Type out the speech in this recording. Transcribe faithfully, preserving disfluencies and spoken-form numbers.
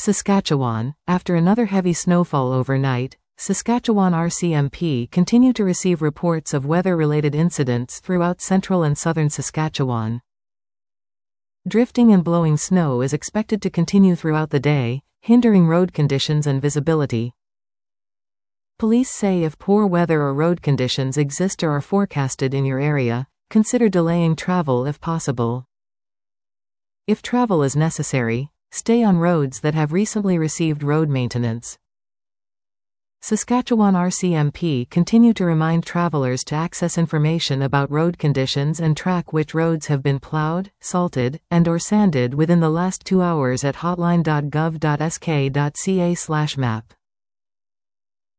Saskatchewan. After another heavy snowfall overnight, Saskatchewan R C M P continue to receive reports of weather-related incidents throughout central and southern Saskatchewan. Drifting and blowing snow is expected to continue throughout the day, hindering road conditions and visibility. Police say if poor weather or road conditions exist or are forecasted in your area, consider delaying travel if possible. If travel is necessary, stay on roads that have recently received road maintenance. Saskatchewan R C M P continue to remind travelers to access information about road conditions and track which roads have been plowed, salted, and or sanded within the last two hours at hotline dot gov dot s k dot c a slash map.